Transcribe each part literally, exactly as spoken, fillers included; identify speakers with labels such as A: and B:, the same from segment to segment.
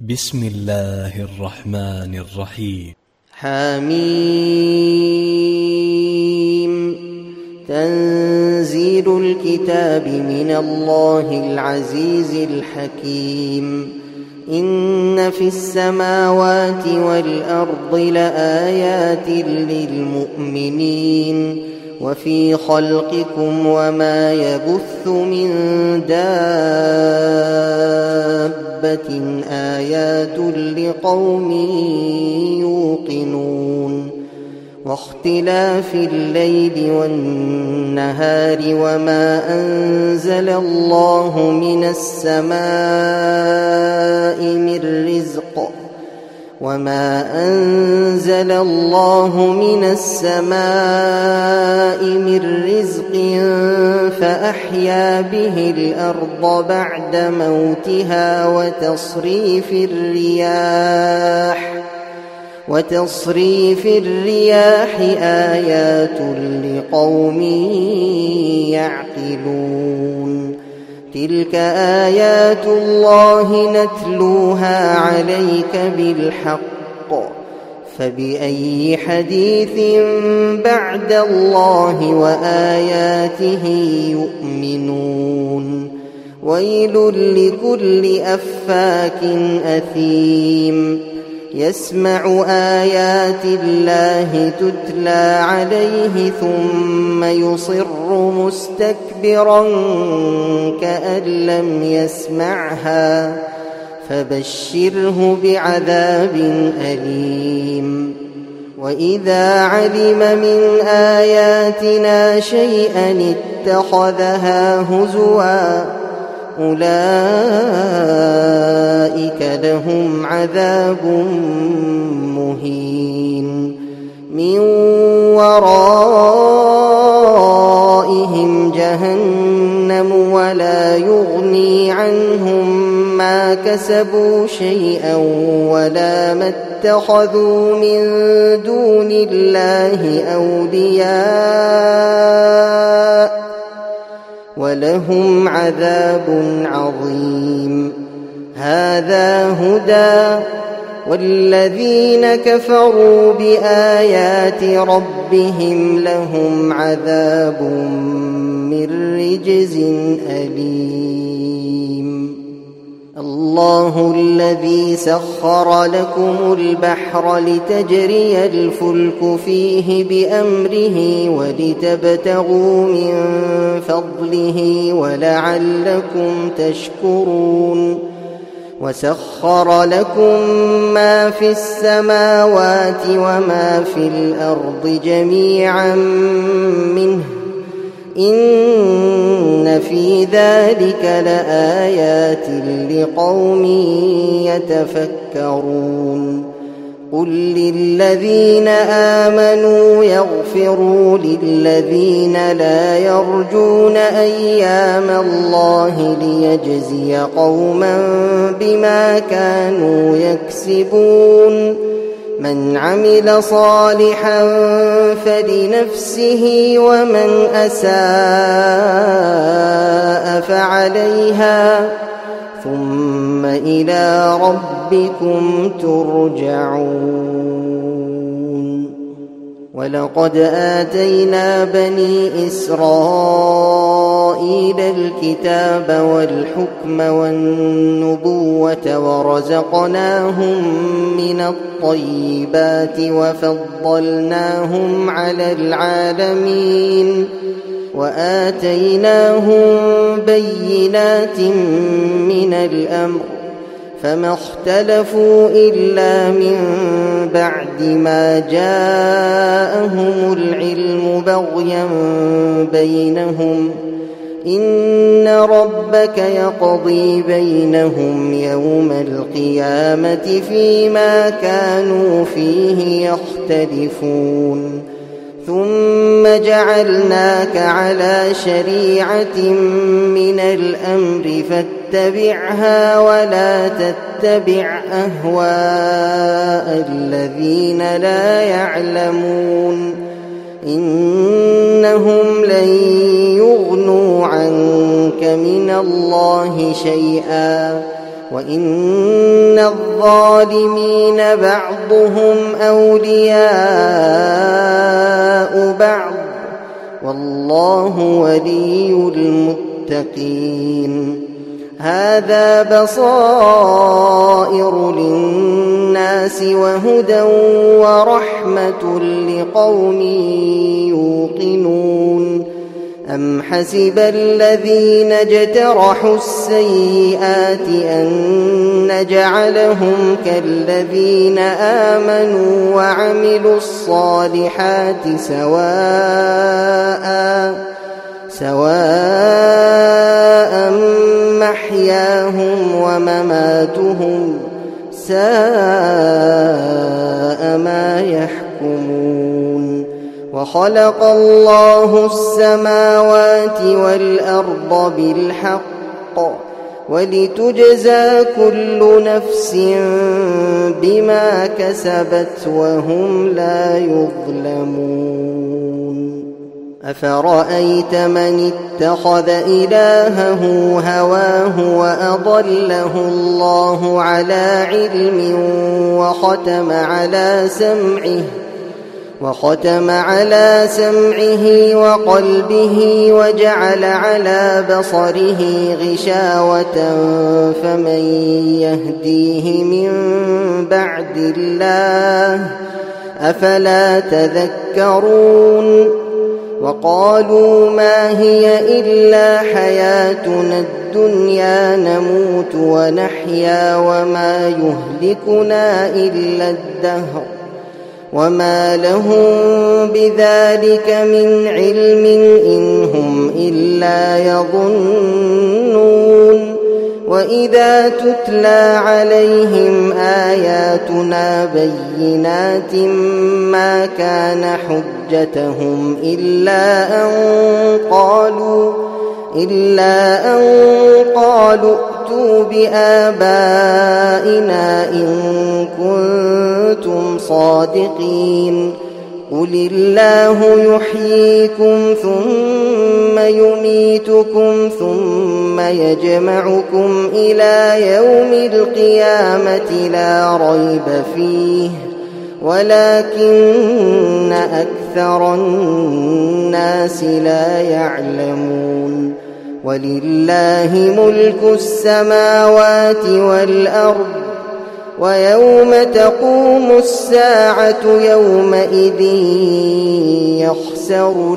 A: بسم الله الرحمن الرحيم.
B: حميم. تنزيل الكتاب من الله العزيز الحكيم. إن في السماوات والأرض لآيات للمؤمنين وفي خلقكم وما يبث من دابة آيات لقوم يوقنون. واختلاف الليل والنهار وما أنزل الله من السماء من رزق وما أنزل الله من السماء من رزق فأحيا به الأرض بعد موتها وتصريف الرياح وتصريف الرياح آيات لقوم يعقلون. تلك آيات الله نتلوها عليك بالحق فبأي حديث بعد الله وآياته يؤمنون. ويل لكل أفاك أثيم يسمع آيات الله تتلى عليه ثم يصر مستكبرا كأن لم يسمعها فبشره بعذاب أليم. وإذا علم من آياتنا شيئا اتخذها هزوا أولئك لهم عذاب مهين. من ورائهم جهنم ولا يغني عنهم ما كسبوا شيئا ولا ما اتخذوا من دون الله أولياء ولهم عذاب عظيم. هذا هدى والذين كفروا بآيات ربهم لهم عذاب من رجز أليم. الله الذي سخر لكم البحر لتجري الفلك فيه بأمره ولتبتغوا من فضله ولعلكم تشكرون. وسخر لكم ما في السماوات وما في الأرض جميعا منه إن في ذلك لآيات لقوم يتفكرون. قل للذين آمنوا يغفروا للذين لا يرجون أيام الله ليجزي قوما بما كانوا يكسبون. من عمل صالحا فلنفسه ومن أساء فعليها ثم إلى ربكم ترجعون. ولقد آتينا بني إسرائيل الكتاب والحكم والنبوة ورزقناهم من الطيبات وفضلناهم على العالمين وآتيناهم بينات من الأمر فما اختلفوا إلا من بعد ما جاءهم العلم بغيا بينهم. إن ربك يقضي بينهم يوم القيامة فيما كانوا فيه يختلفون. ثم جعلناك على شريعة من الأمر فاتبعها ولا تتبع أهواء الذين لا يعلمون. إنهم لن يغنوا عنك من الله شيئا وإن الظالمين بعضهم أولياء بعض والله ولي المتقين. هذا بصائر للناس وهدى ورحمة لقوم يوقنون. أم حسب الذين اجترحوا السيئات أن نجعلهم كالذين آمنوا وعملوا الصالحات سواء سواء محياهم ومماتهم ساء ما يحكمون. وخلق الله السماوات والأرض بالحق ولتجزى كل نفس بما كسبت وهم لا يظلمون. أفرأيت من اتخذ إلهه هواه وأضله الله على علم وختم على سمعه وختم على سمعه وقلبه وجعل على بصره غشاوة فمن يهديه من بعد الله أفلا تذكرون. وقالوا ما هي إلا حياتنا الدنيا نموت ونحيا وما يهلكنا إلا الدهر وما لهم بذلك من علم إن هم إلا يظنون. وإذا تتلى عليهم آياتنا بينات ما كان حجتهم إلا أن قالوا إلا أن قالوا ائتوا بآبائنا إن كنتم صادقين. قل الله يحييكم ثم يميتكم ثم يجمعكم إلى يوم القيامة لا ريب فيه ولكن أكثر الناس لا يعلمون. ولله ملك السماوات والأرض ويوم تقوم الساعة يومئذ يخسر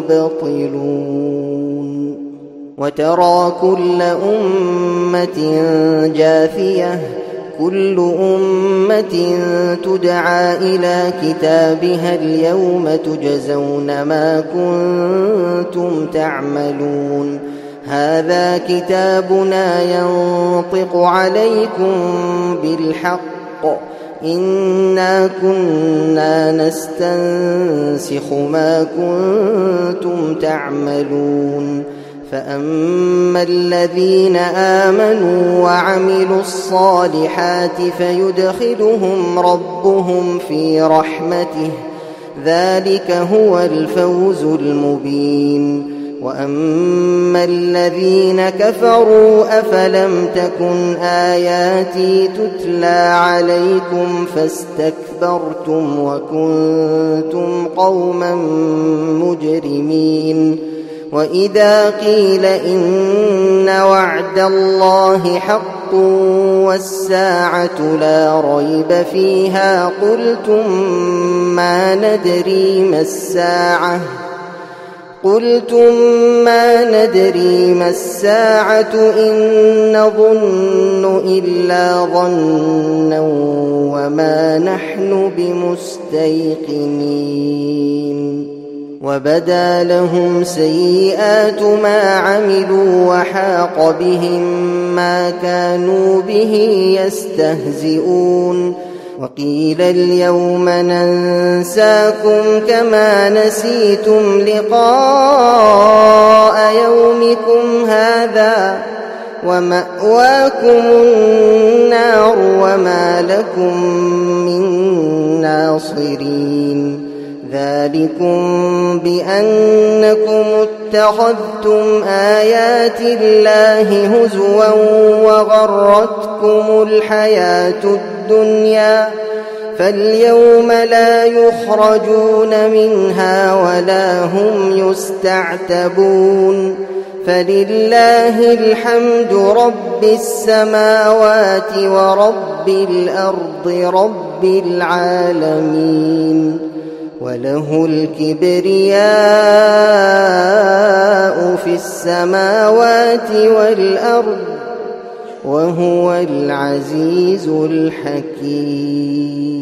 B: المبطلون. وترى كل أمة جاثية كل أمة تدعى إلى كتابها اليوم تجزون ما كنتم تعملون. هذا كتابنا ينطق عليكم بالحق إنا كنا نستنسخ ما كنتم تعملون. فأما الذين آمنوا وعملوا الصالحات فيدخلهم ربهم في رحمته ذلك هو الفوز المبين. وأما الذين كفروا أفلم تكن آياتي تتلى عليكم فاستكبرتم وكنتم قوما مجرمين. وإذا قيل إن وعد الله حق والساعة لا ريب فيها قلتم ما ندري ما الساعة قلتم ما ندري ما الساعة إن نظن إلا ظنا وما نحن بمستيقنين. وبدا لهم سيئات ما عملوا وحاق بهم ما كانوا به يستهزئون. وقيل اليوم ننساكم كما نسيتم لقاء يومكم هذا ومأواكم النار وما لكم من ناصرين. ذلك ذلكم بأنكم اتخذتم آيات الله هزوا وغرتكم الحياة الدنيا فاليوم لا يخرجون منها ولا هم يستعتبون فلله الحمد رب السماوات ورب الأرض رب العالمين وله الكبرياء في السماوات والأرض وهو العزيز الحكيم.